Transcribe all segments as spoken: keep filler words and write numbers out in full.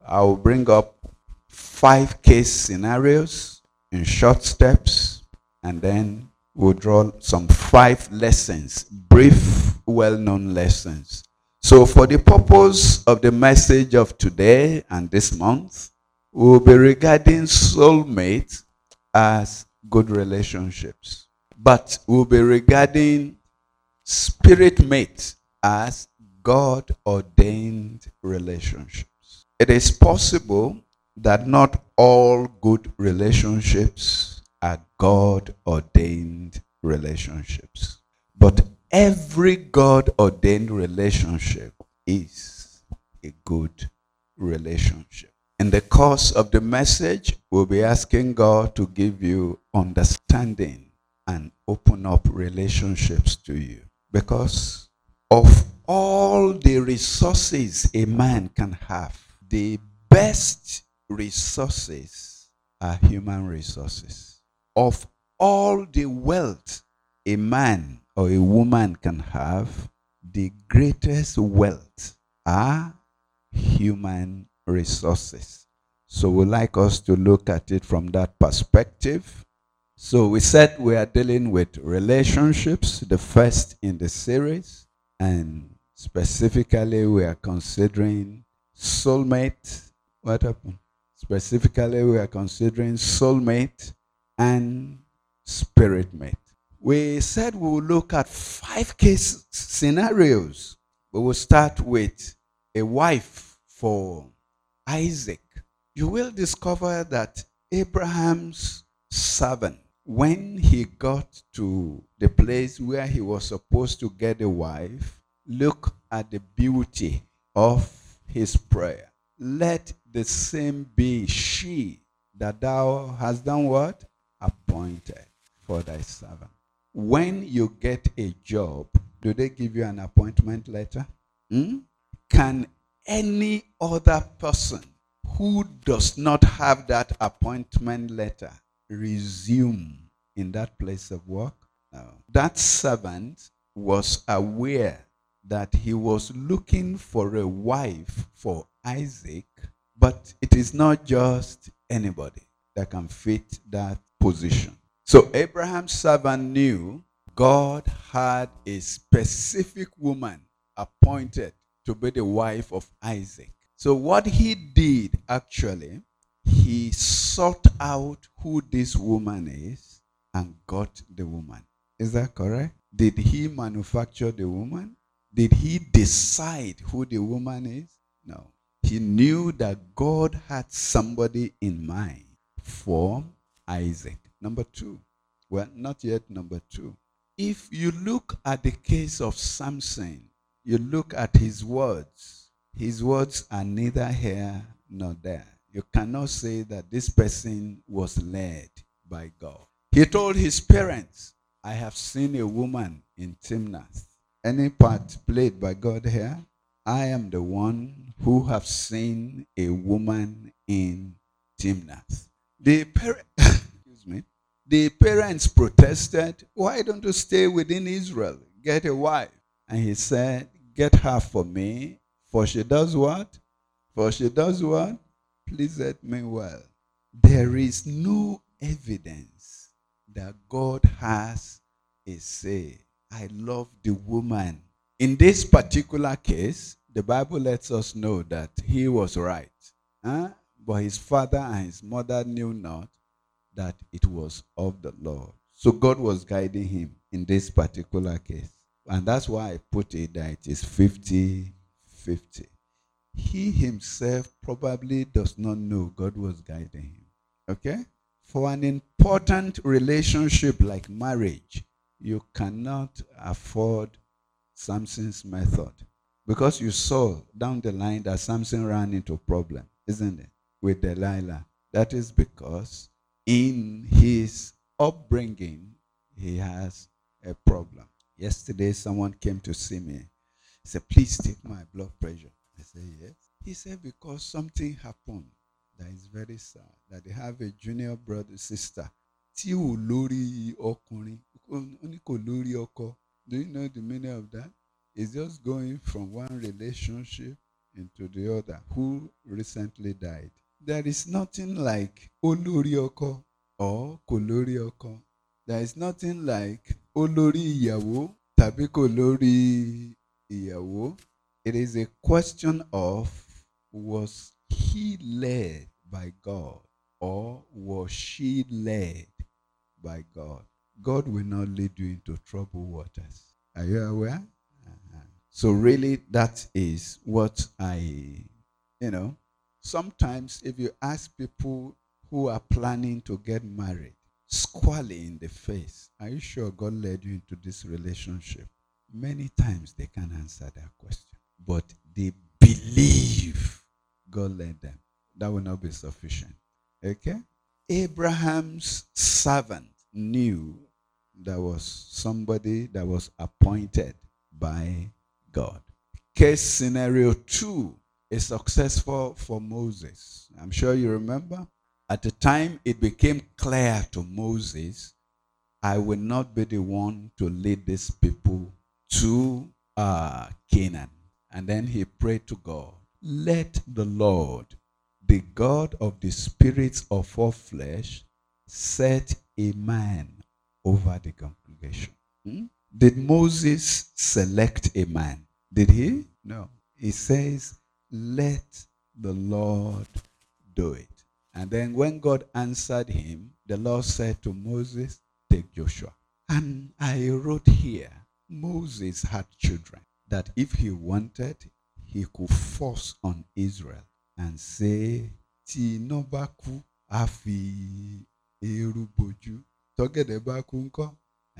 I'll bring up five case scenarios in short steps, and then we'll draw some five lessons, brief, well-known lessons. So for the purpose of the message of today and this month, we'll be regarding soulmate as good relationships. But we'll be regarding spirit mate as God-ordained relationships. It is possible that not all good relationships are God-ordained relationships. But every God-ordained relationship is a good relationship. In the course of the message, we'll be asking God to give you understanding and open up relationships to you. Because of all the resources a man can have, the best resources are human resources. Of all the wealth a man or a woman can have, the greatest wealth are human resources. So we'd like us to look at it from that perspective. So we said we are dealing with relationships, the first in the series, and specifically we are considering soulmate. What happened? Specifically we are considering soulmate and spirit mate. We said we will look at five case scenarios. We will start with a wife for Isaac. You will discover that Abraham's servant, when he got to the place where he was supposed to get a wife, look at the beauty of his prayer. Let the same be she that thou hast done what? Appointed for thy servant. When you get a job, do they give you an appointment letter? Hmm? Can any other person who does not have that appointment letter resume in that place of work? No. That servant was aware that he was looking for a wife for Isaac, but it is not just anybody that can fit that position. So Abraham's servant knew God had a specific woman appointed to be the wife of Isaac. So what he did actually, he sought out who this woman is and got the woman. Is that correct? Did he manufacture the woman? Did he decide who the woman is? No. He knew that God had somebody in mind for Isaac. Number two. Well, not yet number two. If you look at the case of Samson, you look at his words. His words are neither here nor there. You cannot say that this person was led by God. He told his parents, I have seen a woman in Timnath. Any part played by God here? I am the one who have seen a woman in Timnath. The parents, excuse me, the parents protested, why don't you stay within Israel? Get a wife. And he said, get her for me, for she does what? For she does what? Pleaseth me well. There is no evidence that God has a say. I love the woman. In this particular case, the Bible lets us know that he was right. Huh? But his father and his mother knew not that it was of the Lord. So God was guiding him in this particular case. And that's why I put it that it is fifty fifty. He himself probably does not know God was guiding him. Okay? For an important relationship like marriage, you cannot afford Samson's method. Because you saw down the line that Samson ran into a problem, isn't it? With Delilah. That is because in his upbringing, he has a problem. Yesterday, someone came to see me. He said, please take my blood pressure. I said, yes. He said, because something happened that is very sad, that they have a junior brother, sister. Tí ò lórí ọkùnrin, ó ní kò lórí ọkọ. Do you know the meaning of that? It's just going from one relationship into the other who recently died. There is nothing like olórí ọkọ or kò lórí ọkọ. There is nothing like olórí ìyàwó tàbí kò lórí ìyàwó. It is a question of, was he led by God or was she led by God? God will not lead you into troubled waters. Are you aware? Uh-huh. So really, that is what I, you know, sometimes if you ask people who are planning to get married, squarely in the face, are you sure God led you into this relationship? Many times they can't answer that question, but they believe God led them. That will not be sufficient. Okay? Abraham's servant knew there was somebody that was appointed by God. Case scenario two is successful for Moses. I'm sure you remember. At the time it became clear to Moses, I will not be the one to lead these people to uh, Canaan. And then he prayed to God, let the Lord, the God of the spirits of all flesh, set a man over the congregation. Hmm? Did Moses select a man? Did he? No. He says, let the Lord do it. And then when God answered him, the Lord said to Moses, take Joshua. And I wrote here, Moses had children that if he wanted, he could force on Israel and say, Ti nobaku afi eru boju. Togede baku nko.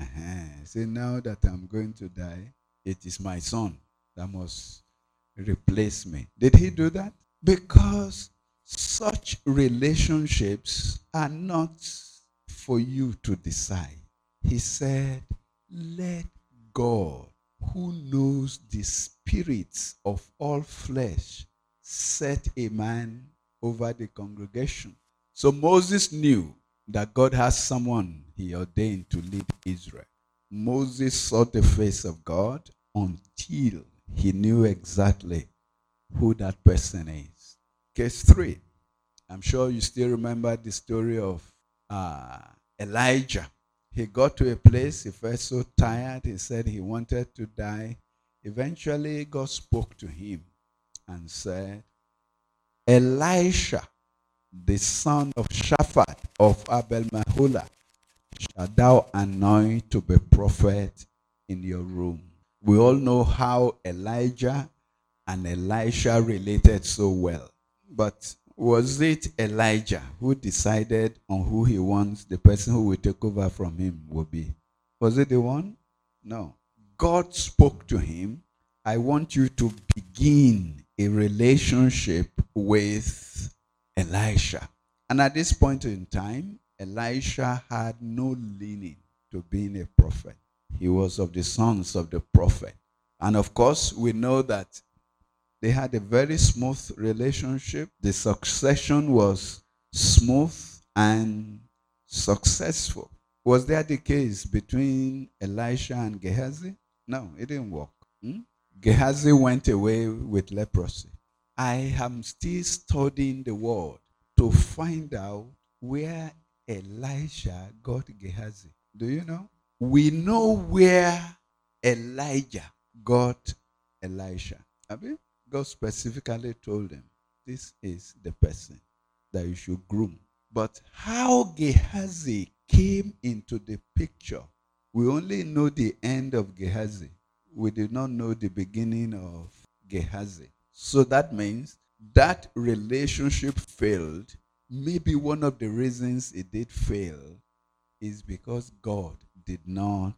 Say now that I'm going to die, it is my son that must replace me. Did he do that? Because such relationships are not for you to decide. He said, let God, who knows the spirits of all flesh, set a man over the congregation. So Moses knew that God has someone he ordained to lead Israel. Moses sought the face of God until he knew exactly who that person is. Case three. I'm sure you still remember the story of uh, Elijah. He got to a place, he felt so tired, he said he wanted to die. Eventually, God spoke to him and said, Elisha, the son of Shaphat of Abel Mahola, shall thou anoint to be prophet in your room. We all know how Elijah and Elisha related so well. But was it Elijah who decided on who he wants the person who will take over from him will be? Was it the one? No. God spoke to him, I want you to begin a relationship with Elisha. And at this point in time, Elisha had no leaning to being a prophet. He was of the sons of the prophet. And of course, we know that they had a very smooth relationship. The succession was smooth and successful. Was that the case between Elisha and Gehazi? No, it didn't work. Hmm? Gehazi went away with leprosy. I am still studying the word to find out where Elisha got Gehazi. Do you know? We know where Elijah got Elisha. Abi? God specifically told him, this is the person that you should groom. But how Gehazi came into the picture, we only know the end of Gehazi. We do not know the beginning of Gehazi. So that means that relationship failed. Maybe one of the reasons it did fail is because God did not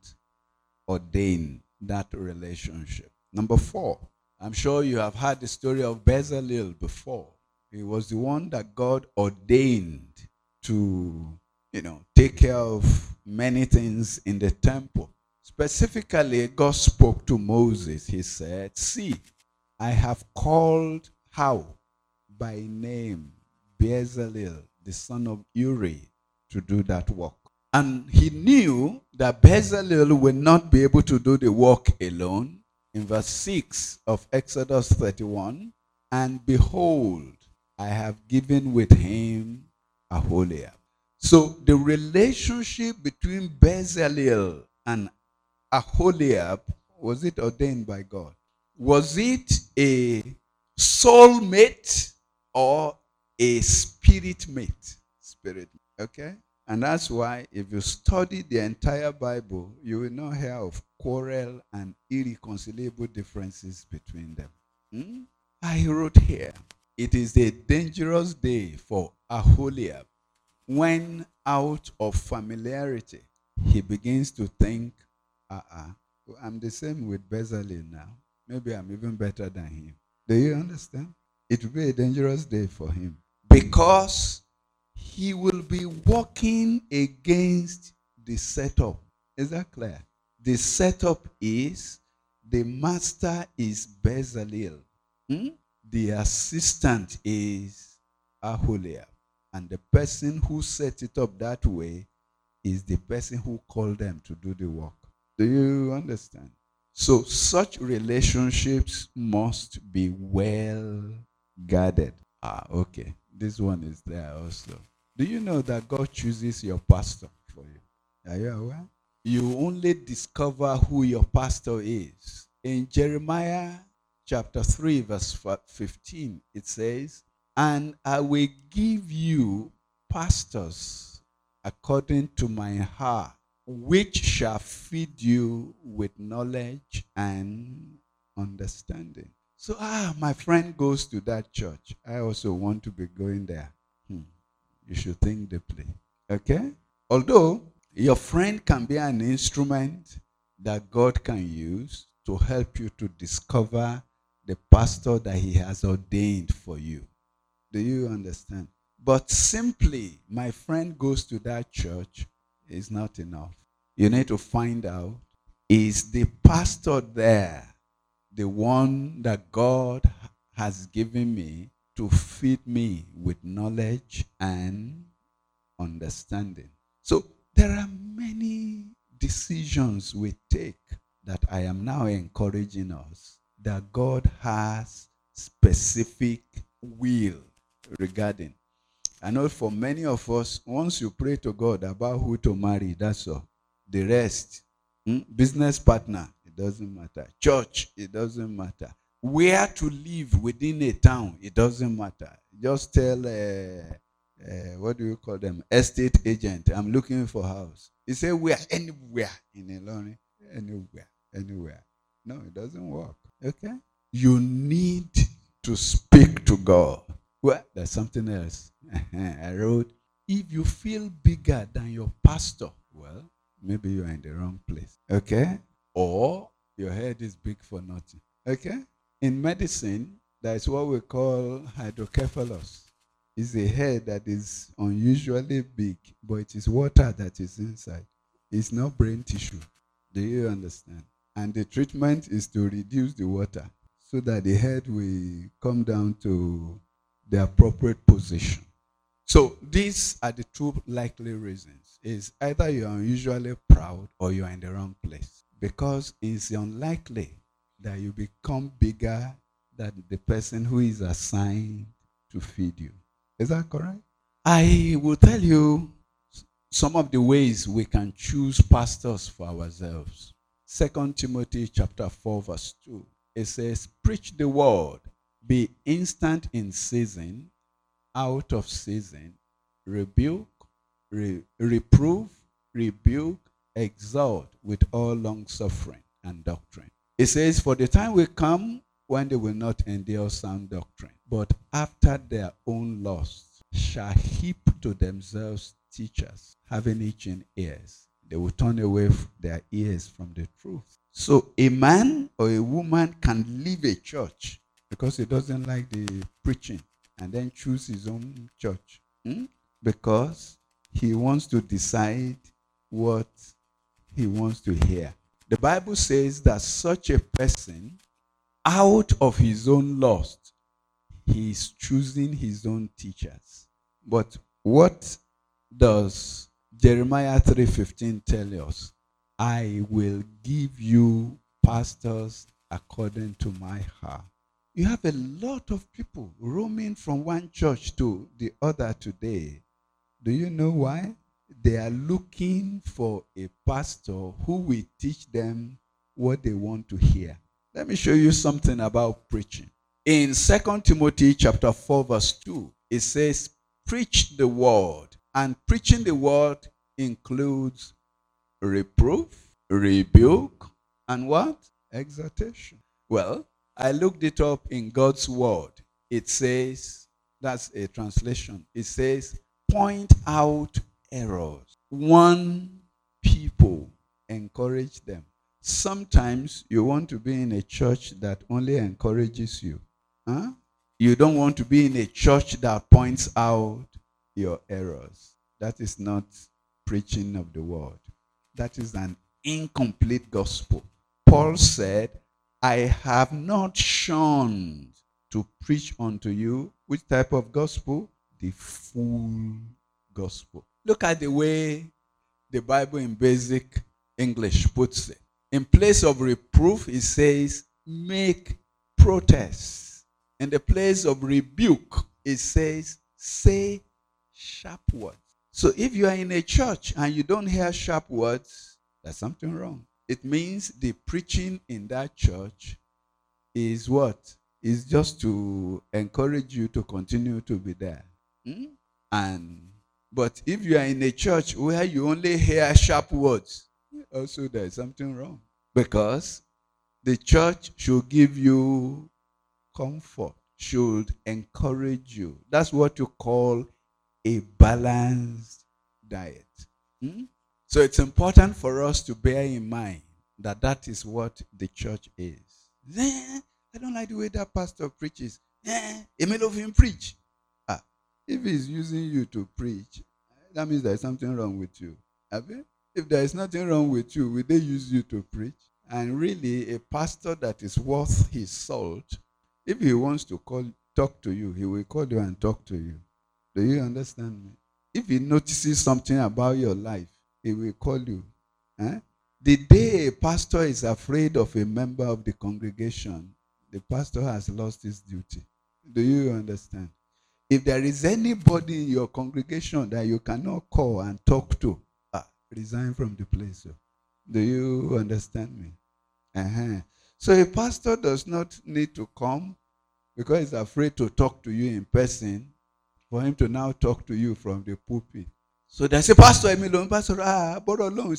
ordain that relationship. Number four, I'm sure you have heard the story of Bezalel before. He was the one that God ordained to, you know, take care of many things in the temple. Specifically, God spoke to Moses. He said, see, I have called how? By name, Bezalel, the son of Uri, to do that work. And he knew that Bezalel will not be able to do the work alone. In verse six of Exodus thirty-one, And behold, I have given with him Aholiab. So the relationship between Bezalel and Aholiab, was it ordained by God? Was it a soulmate or a spirit mate? Spirit, okay? And that's why if you study the entire Bible, you will not hear of quarrel and irreconcilable differences between them. Hmm? I wrote here, it is a dangerous day for Aholiab when out of familiarity, he begins to think, uh-uh, I'm the same with Bezalel now. Maybe I'm even better than him. Do you understand? It will be a dangerous day for him because he will be walking against the setup. Is that clear? The setup is the master is Bezalel. Hmm? The assistant is Aholiab. And the person who set it up that way is the person who called them to do the work. Do you understand? So such relationships must be well guarded. Ah, okay. This one is there also. Do you know that God chooses your pastor for you? Are you aware? You only discover who your pastor is. In Jeremiah chapter three, verse fifteen, it says, and I will give you pastors according to my heart, which shall feed you with knowledge and understanding. So, ah, my friend goes to that church. I also want to be going there. Hmm. You should think deeply. Okay? Although your friend can be an instrument that God can use to help you to discover the pastor that he has ordained for you. Do you understand? But simply, my friend goes to that church is not enough. You need to find out, is the pastor there the one that God has given me to feed me with knowledge and understanding? So there are many decisions we take that I am now encouraging us that God has specific will regarding. I know for many of us, once you pray to God about who to marry, that's all. The rest, hmm? Business partner, it doesn't matter. Church, it doesn't matter. Where to live within a town, it doesn't matter. Just tell, uh, uh, what do you call them? Estate agent, I'm looking for a house. He say, where? Anywhere in Ilorin. Anywhere, anywhere. No, it doesn't work. Okay? You need to speak to God. Well, there's something else. I wrote, if you feel bigger than your pastor, well, maybe you're in the wrong place. Okay? Or your head is big for nothing. Okay? In medicine, that's what we call hydrocephalus. It's a head that is unusually big, but it is water that is inside. It's not brain tissue. Do you understand? And the treatment is to reduce the water so that the head will come down to the appropriate position. So these are the two likely reasons. Is either you are unusually proud or you are in the wrong place. Because it's unlikely that you become bigger than the person who is assigned to feed you. Is that correct? I will tell you some of the ways we can choose pastors for ourselves. Second Timothy chapter four, verse two. It says, preach the word, be instant in season, out of season, rebuke, re- reprove, rebuke, exhort with all long suffering and doctrine. It says, for the time will come when they will not endure sound doctrine, but after their own lusts shall heap to themselves teachers, having itching ears. They will turn away their ears from the truth. So a man or a woman can leave a church because he doesn't like the preaching and then choose his own church. Hmm? Because he wants to decide what he wants to hear. The Bible says that such a person, out of his own lust, he is choosing his own teachers. But what does Jeremiah three fifteen tell us? I will give you pastors according to my heart. You have a lot of people roaming from one church to the other today. Do you know why? They are looking for a pastor who will teach them what they want to hear. Let me show you something about preaching. In Second Timothy chapter four verse two, it says, preach the word. And preaching the word includes reproof, rebuke, and what? Exhortation. Well, I looked it up in God's word. It says, that's a translation. It says, point out errors. Warn people, encourage them. Sometimes you want to be in a church that only encourages you. Huh? You don't want to be in a church that points out your errors. That is not preaching of the word. That is an incomplete gospel. Paul said, I have not shunned to preach unto you which type of gospel? The full gospel. Look at the way the Bible in basic English puts it. In place of reproof, it says, make protest. In the place of rebuke, it says, say sharp words. So if you are in a church and you don't hear sharp words, there's something wrong. It means the preaching in that church is what? Is just to encourage you to continue to be there. Hmm? And but if you are in a church where you only hear sharp words, also there is something wrong. Because the church should give you comfort, should encourage you. That's what you call a balanced diet. Hmm? So it's important for us to bear in mind that that is what the church is. Eh, I don't like the way that pastor preaches. Eh, Emil of him preach. Ah, if he's using you to preach, that means there's something wrong with you. Abi? If there is nothing wrong with you, will they use you to preach? And really, a pastor that is worth his salt, if he wants to call, talk to you, he will call you and talk to you. Do you understand me? If he notices something about your life, he will call you. Eh? The day a pastor is afraid of a member of the congregation, the pastor has lost his duty. Do you understand? If there is anybody in your congregation that you cannot call and talk to, ah, resign from the place. Do you understand me? Uh-huh. So a pastor does not need to come because he's afraid to talk to you in person for him to now talk to you from the pulpit. So they say, Pastor Emilio, Pastor, ah, but alone,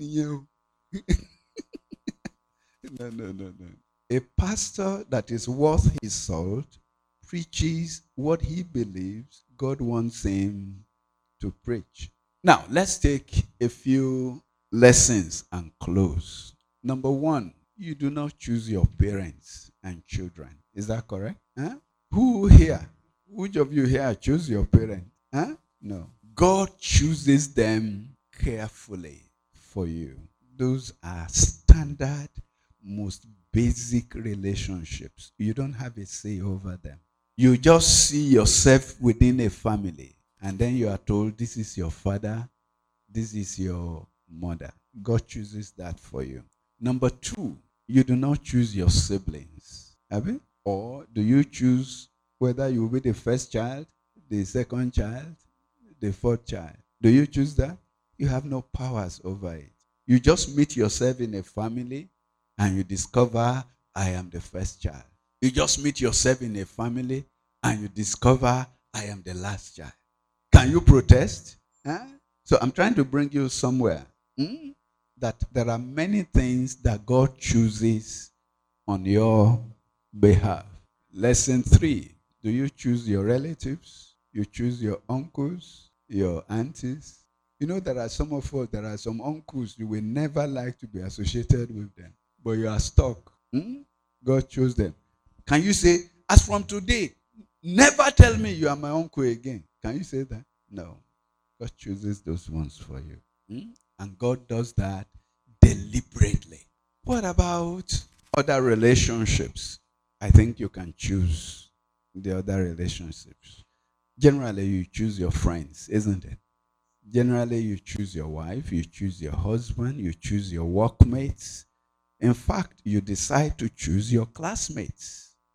no, no, no, no. A pastor that is worth his salt preaches what he believes God wants him to preach. Now, let's take a few lessons and close. Number one, you do not choose your parents and children. Is that correct? Huh? Who here? Which of you here choose your parents? Huh? No. God chooses them carefully for you. Those are standard, most basic relationships. You don't have a say over them. You just see yourself within a family, and then you are told, this is your father, this is your mother. God chooses that for you. Number two, you do not choose your siblings. Have you? Or do you choose whether you will be the first child, the second child, the fourth child? Do you choose that? You have no powers over it. You just meet yourself in a family and you discover, I am the first child. You just meet yourself in a family and you discover, I am the last child. Can you protest? Huh? So I'm trying to bring you somewhere. Hmm? That there are many things that God chooses on your behalf. Lesson three. Do you choose your relatives? You choose your uncles, your aunties? You know, there are some of us, there are some uncles you will never like to be associated with them. But you are stuck. Hmm? God chose them. Can you say, as from today, never tell me you are my uncle again? Can you say that? No. God chooses those ones for you. Hmm? And God does that deliberately. What about other relationships? I think you can choose the other relationships. Generally, you choose your friends, isn't it? Generally, you choose your wife, you choose your husband, you choose your workmates. In fact, you decide to choose your classmates.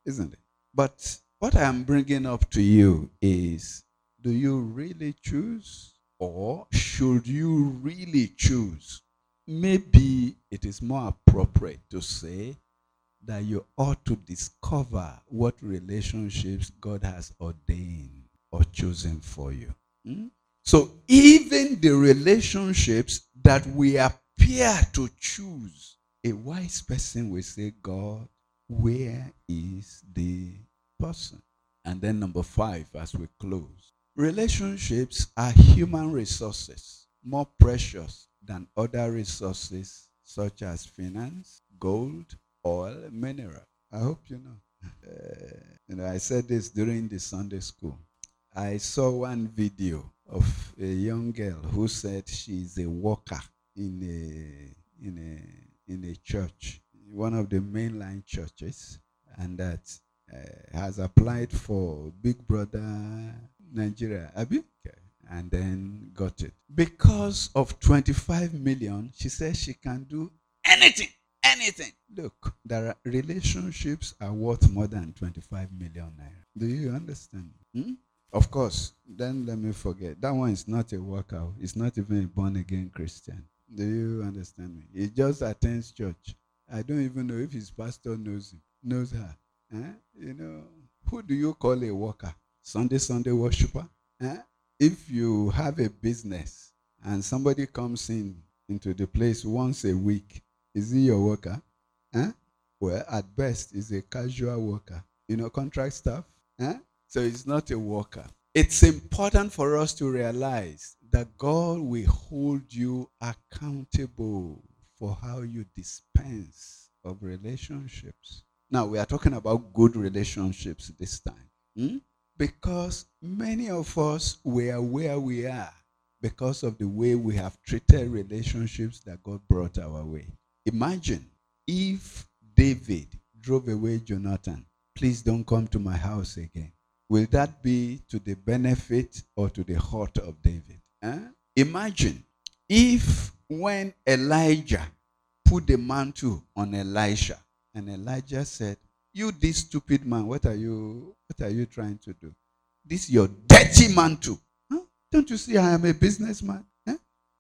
isn't it? But what I'm bringing up to you is, do you really choose, or should you really choose? Maybe it is more appropriate to say that you ought to discover what relationships God has ordained or chosen for you. Hmm? So even the relationships that we appear to choose, a wise person will say, God, where is the person? And then number five, as we close, relationships are human resources, more precious than other resources such as finance, gold, oil, mineral. I hope you know. Uh, you know, I said this during the Sunday school. I saw one video of a young girl who said she's a worker in a in a in a church, one of the mainline churches, and that uh, has applied for Big Brother Nigeria, Abi, okay, and then got it because of twenty-five million. She says she can do anything. Anything. Look, there are relationships are worth more than twenty-five million naira. Do you understand? Hmm? Of course, then let me forget. That one is not a workout. It's not even a born again Christian. Do you understand me? He just attends church. I don't even know if his pastor knows him, knows her. Eh? You know, who do you call a worker? Sunday, Sunday worshiper? Eh? If you have a business and somebody comes in into the place once a week, is he your worker? Huh? Well, at best, he's a casual worker. You know, contract staff. Huh? So he's not a worker. It's important for us to realize that God will hold you accountable for how you dispense of relationships. Now, we are talking about good relationships this time. Hmm? Because many of us were where we are because of the way we have treated relationships that God brought our way. Imagine if David drove away Jonathan, please don't come to my house again. Will that be to the benefit or to the hurt of David? Huh? Imagine if when Elijah put the mantle on Elisha and Elijah said, you this stupid man, what are you what are you trying to do? This is your dirty mantle. Huh? Don't you see I am a businessman? Huh?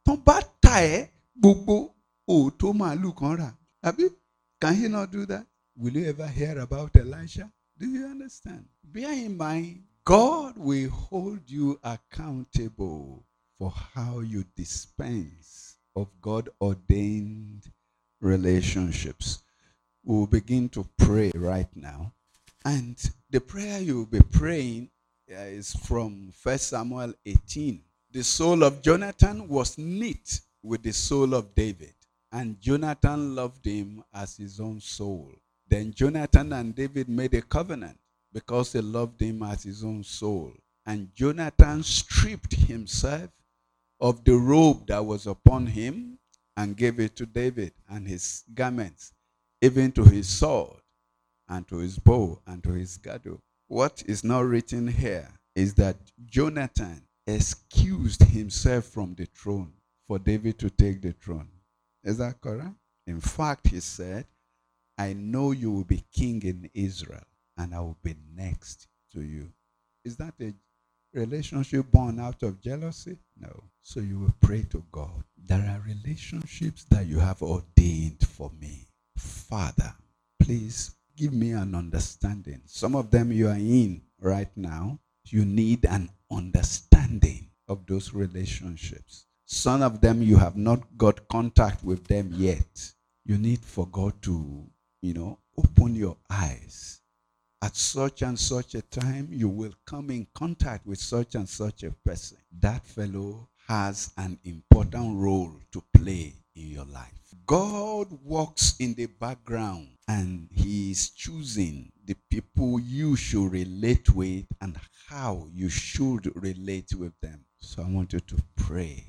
Oh, Toma, look on her. Can he not do that? Will you ever hear about Elisha? Do you understand? Bear in mind, God will hold you accountable for how you dispense of God-ordained relationships. We'll begin to pray right now. And the prayer you'll be praying uh, is from First Samuel eighteen. The soul of Jonathan was knit with the soul of David, and Jonathan loved him as his own soul. Then Jonathan and David made a covenant because he loved him as his own soul. And Jonathan stripped himself of the robe that was upon him and gave it to David and his garments, even to his sword and to his bow and to his girdle. What is not written here is that Jonathan excused himself from the throne for David to take the throne. Is that correct? In fact, he said, I know you will be king in Israel, and I will be next to you. Is that a relationship born out of jealousy? No. So you will pray to God. There are relationships that you have ordained for me. Father, please give me an understanding. Some of them you are in right now. You need an understanding of those relationships. Some of them you have not got contact with them yet. You need for God to, you know, open your eyes. At such and such a time, you will come in contact with such and such a person. That fellow has an important role to play in your life. God works in the background, and he is choosing the people you should relate with and how you should relate with them. So I want you to pray.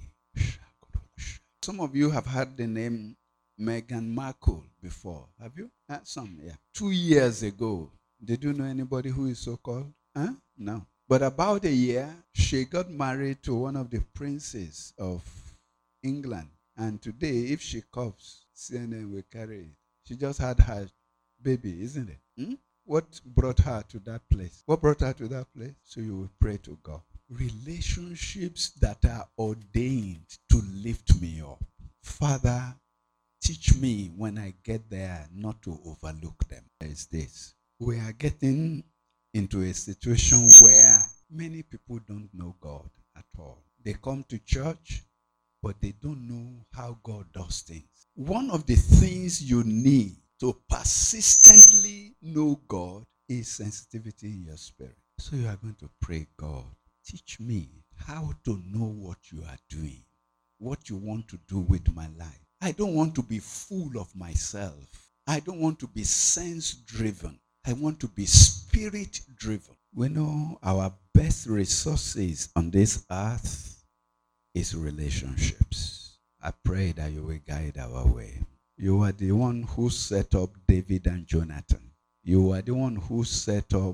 Some of you have heard the name Meghan Markle before. Have you? Uh, some, yeah. Two years ago, did you know anybody who is so called? Huh? No. But about a year, she got married to one of the princes of England. And today, if she coughs, C N N will carry it. She just had her baby, isn't it? Hmm? What brought her to that place? What brought her to that place? So you will pray to God. Relationships that are ordained to lift me up. Father, teach me when I get there not to overlook them. Is this. We are getting into a situation where many people don't know God at all. They come to church, but they don't know how God does things. One of the things you need to persistently know God is sensitivity in your spirit. So you are going to pray, God, teach me how to know what you are doing, what you want to do with my life. I don't want to be full of myself. I don't want to be sense-driven. I want to be spirit-driven. We know our best resources on this earth is relationships. I pray that you will guide our way. You are the one who set up David and Jonathan. You are the one who set up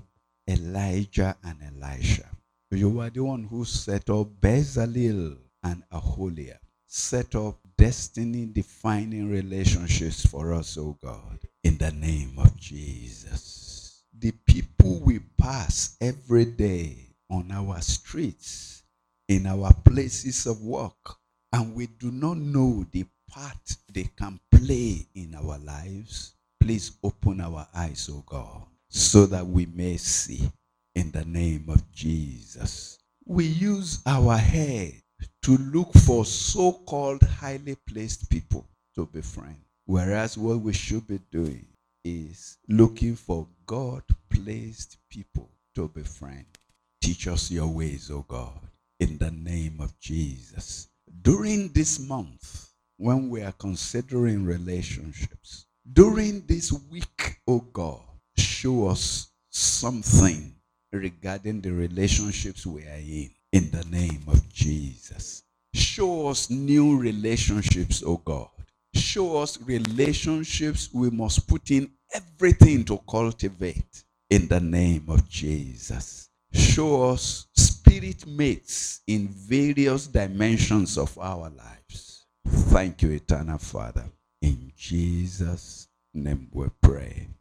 Elijah and Elisha. You are the one who set up Bezalel and Aholiab. Set up destiny-defining relationships for us, oh God, in the name of Jesus. The people we pass every day on our streets, in our places of work, and we do not know the part they can play in our lives, please open our eyes, oh God, so that we may see in the name of Jesus. We use our head to look for so-called highly placed people to befriend, whereas what we should be doing is looking for God-placed people to befriend. Teach us your ways, oh God, in the name of Jesus. During this month, when we are considering relationships, during this week, oh God, show us something regarding the relationships we are in, in the name of Jesus. Show us new relationships, oh God. Show us relationships we must put in everything to cultivate, in the name of Jesus. Show us spirit mates in various dimensions of our lives. Thank you, eternal Father. In Jesus' name we pray.